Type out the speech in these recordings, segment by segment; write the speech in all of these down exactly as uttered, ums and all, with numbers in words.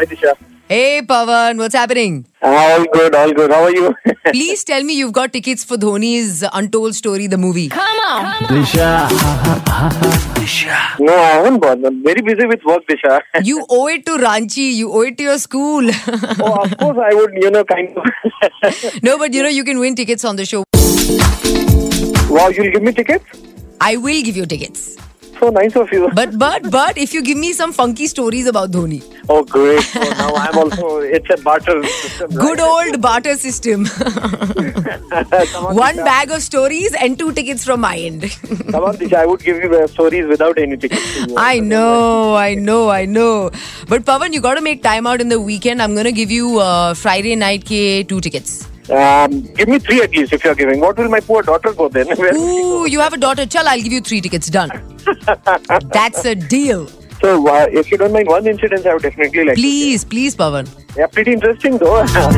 Hi, Disha. Hey, Pawan, what's happening? All good, all good. How are you? Please tell me you've got tickets for Dhoni's Untold Story, the movie. Come on. Disha. No, I haven't bought. I'm very busy with work, Disha. You owe it to Ranchi. You owe it to your school. Oh, of course I would, you know, kind of. No, but you know, you can win tickets on the show. Wow, you'll give me tickets? I will give you tickets. So nice of you. But, but, but, if you give me some funky stories about Dhoni. Oh, great. So now I'm also, it's a barter system. Good right? old barter system. Come on, One Disha. bag of stories and two tickets from my end. Come on, Disha. I would give you uh, stories without any tickets. to you. I know, I know, I know. But Pawan, you got to make time out in the weekend. I'm going to give you uh, Friday night ke two tickets. Um, give me three at least if you're giving. What will my poor daughter go then? Where will she Ooh, go? you have a daughter. Chal, I'll give you three tickets. Done. That's a deal. So, uh, if you don't mind one incident, I would definitely like Please, please, Pawan. to share. Yeah, pretty interesting though.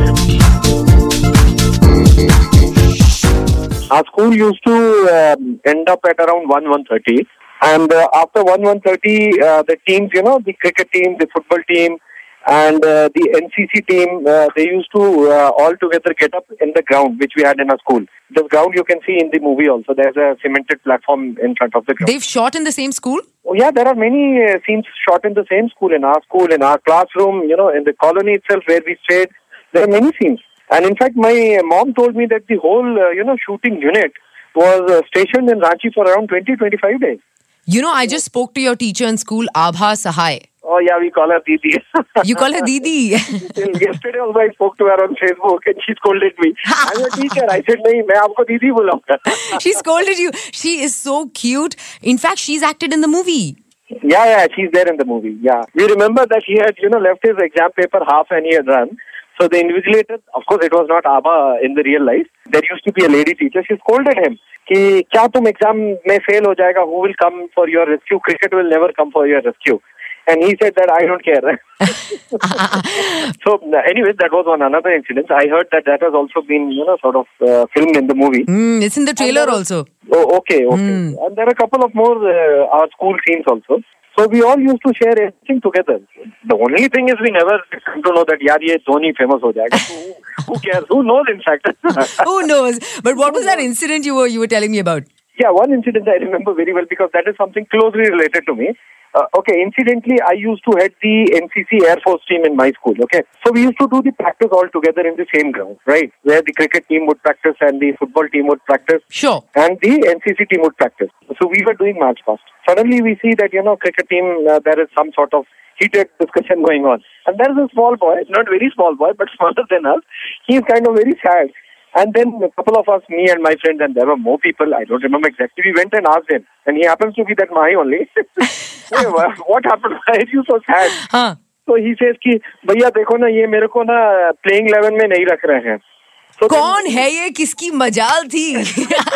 Our school used to um, end up at around one, one thirty. And uh, after one, one thirty, uh, the teams, you know, the cricket team, the football team, and uh, the N C C team, uh, they used to uh, all together get up in the ground, which we had in our school. This ground you can see in the movie also. There's a cemented platform in front of the ground. They've shot in the same school? Oh, yeah, there are many uh, scenes shot in the same school, in our school, in our classroom, you know, in the colony itself where we stayed. There are many scenes. And in fact, my mom told me that the whole, uh, you know, shooting unit was uh, stationed in Ranchi for around twenty to twenty-five days. You know, I just spoke to your teacher in school, Abha Sahai. Oh, yeah, we call her Didi. You call her Didi. Till yesterday also I spoke to her on Facebook and she scolded me. I'm a teacher. I said, nahi, main aapko Didi bulaunga. She scolded you. She is so cute. In fact, she's acted in the movie. Yeah, yeah, she's there in the movie. Yeah. We remember that he had, you know, left his exam paper half and he had run. So the invigilator, of course, it was not Abha in the real life. There used to be a lady teacher. She scolded him. कि क्या तुम exam में fail हो जाएगा? Who will come for your rescue? Cricket will never come for your rescue. And he said that I don't care. So, anyways, that was one another incident. I heard that that has also been, you know, sort of uh, filmed in the movie. Mm, it's in the trailer also. Oh, okay, okay. Mm. And there are a couple of more uh, our school scenes also. So we all used to share everything together. The only thing is we never come to know that yaar ye Dhoni famous ho jayega. So who, who cares? Who knows in fact? Who knows? But what was that incident you were you were telling me about? Yeah, one incident I remember very well because that is something closely related to me. Uh, okay, incidentally, I used to head the N C C Air Force team in my school, okay? So we used to do the practice all together in the same ground, right? Where the cricket team would practice and the football team would practice. Sure. And the N C C team would practice. So we were doing march past. Suddenly we see that, you know, cricket team, uh, there is some sort of heated discussion going on. And there is a small boy, not very small boy, but smaller than us. He is kind of very sad. And then a couple of us, me and my friend, and there were more people, I don't remember exactly, we went and asked him. And he happens to be that Mahi only. Hey, what happened? Why are you so sad? Huh. So he says कि भैया देखो ना ये मेरे को ना playing eleven में नहीं रख रहे हैं. So कौन है ये किसकी मजाल थी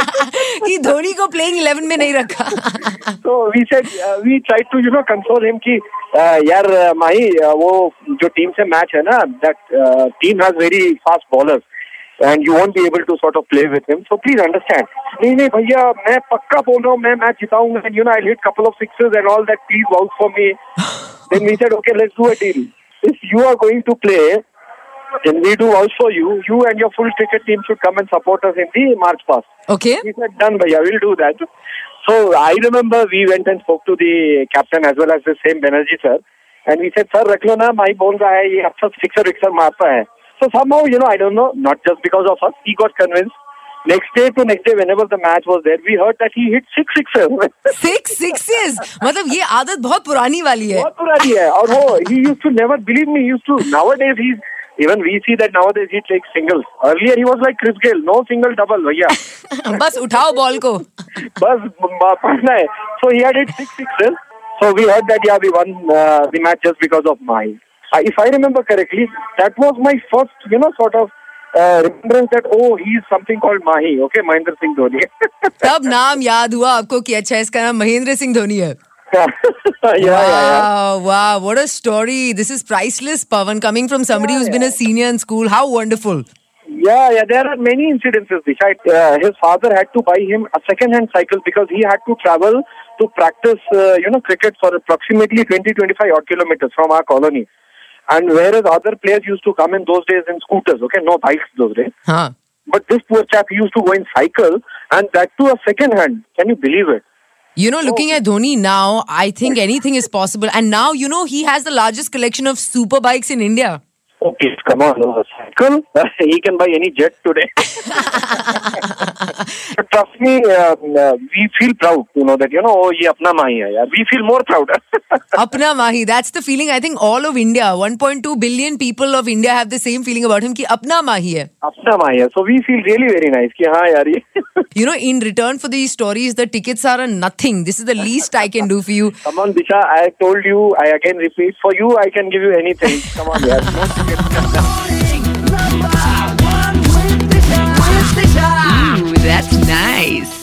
कि धोनी को प्लेइंग इलेवन में नहीं रखा. So we said uh, we tried to you know console him कि uh, यार uh, माही uh, वो जो टीम से मैच है ना that uh, team has very fast bowlers and you won't be able to sort of play with him. So please understand. नहीं नहीं भैया मैं पक्का बोल रहा हूँ मैं मैच जिताऊंगा and you know I'll hit couple of sixes and all that. Please vouch for me. Then we said okay, let's do a deal. If you are going to play, then we do vouch for you. You and your full cricket team should come and support us in the March past. Okay. He said, done, bhaiya, we'll do that. So I remember we went and spoke to the captain as well as the same Banerjee sir. And we said, sir, rakh lo na, Mahi bol raha hai, ye अच्छा sixer sixer marta hai. So somehow, you know, I don't know, not just because of us, he got convinced. Next day to next day, whenever the match was there, we heard that he hit six sixes. Six sixes. मतलब ये आदत बहुत पुरानी वाली है. बहुत पुरानी है. और वो, he used to never, believe me, he used to, nowadays he's, even we see that nowadays he takes singles. Earlier he was like Chris Gayle, no single double, भैया. बस उठाओ बॉल को. बस पढ़ना है. So he had hit six sixes. So we heard that yeah, we won uh, the match just because of Mahi. Uh, if I remember correctly, that was my first, you know, sort of uh, remembrance that oh, he is something called Mahi. Okay, Mahendra Singh Dhoni. तब नाम याद हुआ आपको कि अच्छा इसका नाम महेंद्र सिंह धोनी है. yeah, wow, yeah, yeah. wow, what a story. This is priceless, Pawan, coming from somebody yeah, who's yeah. been a senior in school. How wonderful. Yeah, yeah, there are many incidences. Uh, his father had to buy him a second-hand cycle because he had to travel to practice, uh, you know, cricket for approximately twenty to twenty-five odd kilometers from our colony. And whereas other players used to come in those days in scooters, okay, no bikes those days. Huh. But this poor chap used to go in cycle, and that too a second hand. Can you believe it? You know, looking at Dhoni now, I think anything is possible. And now, you know, he has the largest collection of super bikes in India. Okay, come on, no, cycle. He can buy any jet today. But trust me, uh, uh, we feel proud, you know, that, you know, oh, ye apna mahi hai, yaar. We feel more proud. Apna Mahi, that's the feeling I think all of India, one point two billion people of India have the same feeling about him ki Apna Mahi hai. Apna mahi hai. So we feel really very nice ki haan yaar ye. You know, in return for these stories, the tickets are a nothing. This is the least I can do for you. Come on, Disha, I told you, I again repeat, for you I can give you anything. Come on, yaar. No tickets. Ooh, that's nice.